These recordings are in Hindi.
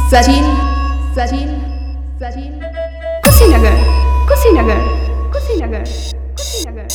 सचिन सचिन सचिन कुशीनगर कुशीनगर कुशीनगर कुशीनगर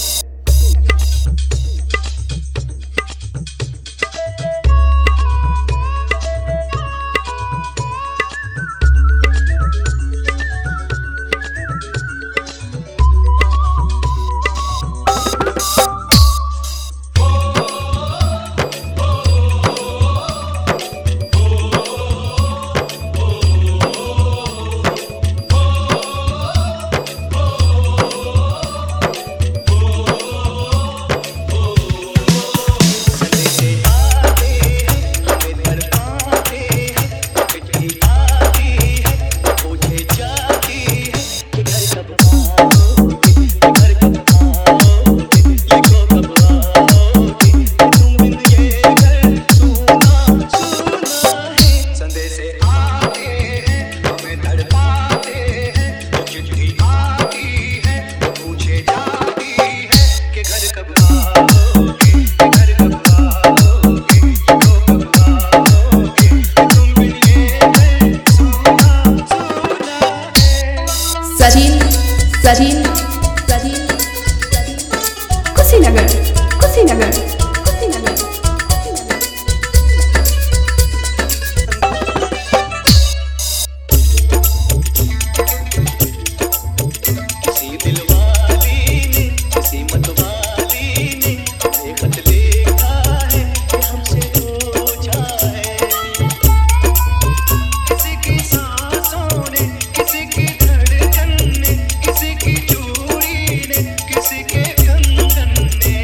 सचिन सचिन सचिन कुशीनगर कुशीनगर कुशीनगर किसी दिलवाली ने किसी मतवाली ने खत लिखा है कि हमसे पूछा है। किसी की सांसों ने किसी की धड़कन ने किसी की चूड़ी ने किसी के कंगन ने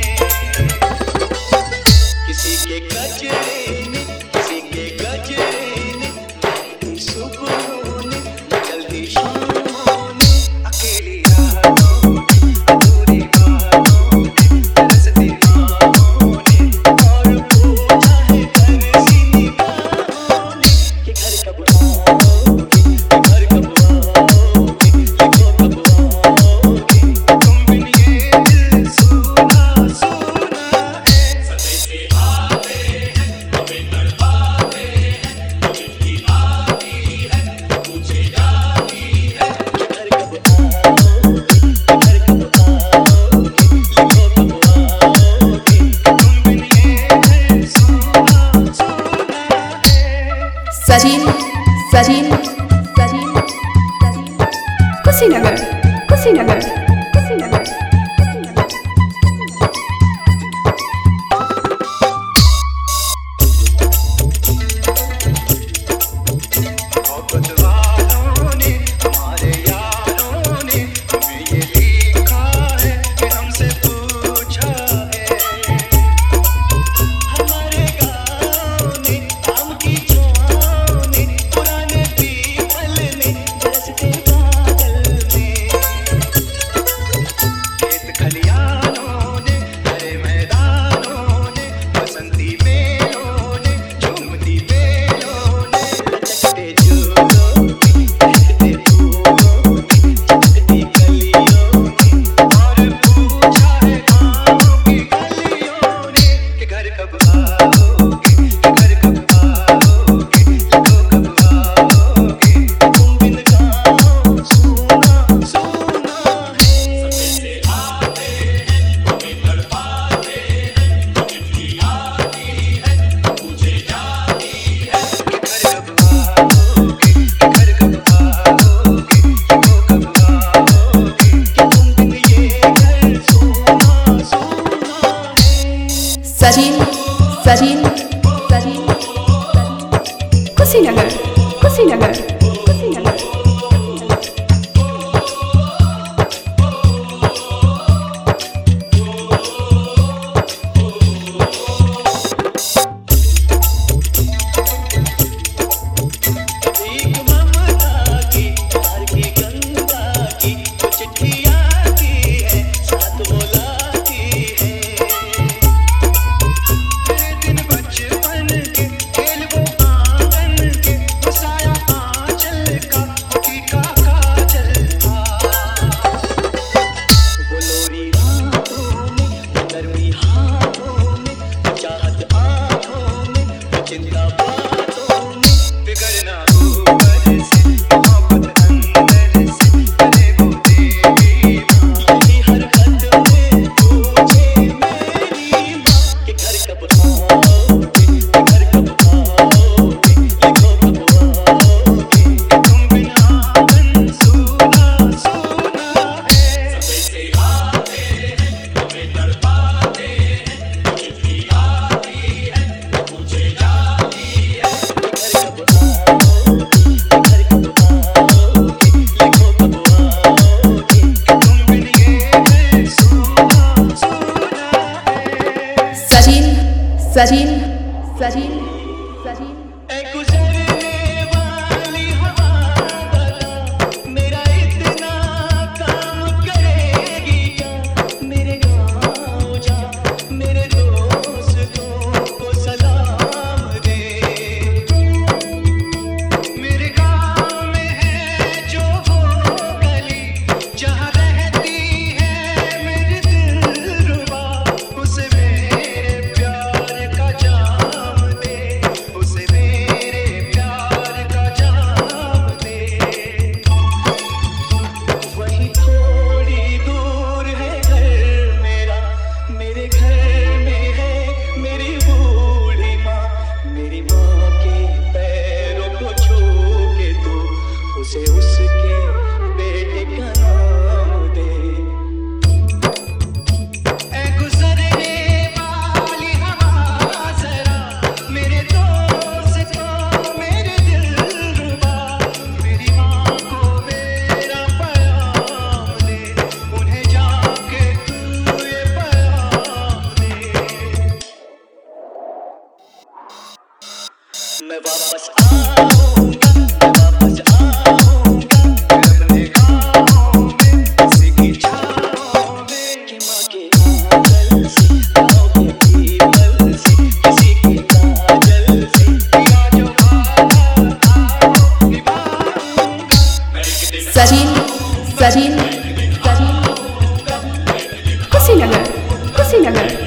किसी के गजरे ने किसी के गजरे ने सुबह ने जल्दी शामों ने अकेली रातों ने अधूरी बातों ने तरसती आँखों ने और पूछा है तरसी निगाहों ने कि घर कब आओगे घर कब आओगे लिखो कब आओगे तुम बिन ये दिल सूना सूना है। सदैसे आते हैं हमें तड़पाते हैं चिट्ठी आती है पूछे जाती है कि घर कब आओगे घर कब आओगे लिखो कब आओगे तुम बिन ये दिल सूना सूना है। सचिन सचिन सचिन सचिन कुशीनगर कुशीनगर कुशीनगर मोहब्बत वालों ने हमारे यारों ने हमें ये लिखा है कि हमसे पूछा है। हमारे गाँव ने आम की छाँव ने पुराने पीपल ने बरसते बादल ने खेत खलियानों ने हरे मैदानों ने बसंती मेलों ने झूमती बेलों ने लचकते झूलों ने बहते फूलों ने चमकती गलियों ने और पूछा है गाँव की गलियों ने कि घर कब आओगे घर कब आओगे लिखो कब आओगे तुम बिन गाँव सूना सूना है। सदैसे आते हैं हमें तड़पाते हैं चिट्ठी आती है पूछे जाती है कि घर कब आओगे घर कब आओगे लिखो कब आओगे कि तुम बिन ये घर सूना सूना है। सचिन सचिन सचिन कुशीनगर कुशीनगर कुशीनगर एक ममता की प्यार की गंगा की जो चिट्ठी आती है साथ बुलाती है। मेरे दिन बचपन के खेल वो आंगन के बसाया आंचल का फीका काजल था। वो लोरी रातों में वो नरमी हाथों में वो चाहत आँखों में वो चिंता बातों में बिगड़ना सचिन सचिन सचिन ऐ गुजरने वाली हवा बता, मेरा इतना काम करेगी क्या? मेरे गाँव जा, मेरे दोस्तों को सलाम दे। मेरे गाँव में है जो वो गली, जहाँ रहती है मेरी दिलरुबा, उसे मेरे प्यार का जाम दे, उसे मेरे प्यार का जाम दे। वहीं थोड़ी दूर है घर मेरा, मेरे घर में है मेरी बूढ़ी माँ। मेरी माँ के पैरों को छू के तू उसे उसके बेटे का नाम दे। ऐ गुजरने वाली हवा जरा, मेरे दोस्त को मेरे दिलरुबा, मेरी माँ को मेरा पैगाम दे, उन्हें जाके तू ये पैगाम दे। मैं वापस आऊंगा, मैं वापस आऊंगा, अपने गाँव में किसी की छाँव में, कि माँ के आंचल से, गाँव के पीपल से, किसी के काजल से, तेरा जो वादा था वो निभाऊंगा। मैं एक दिन सचिन सचिन सचिन कुशीनगर कुशीनगर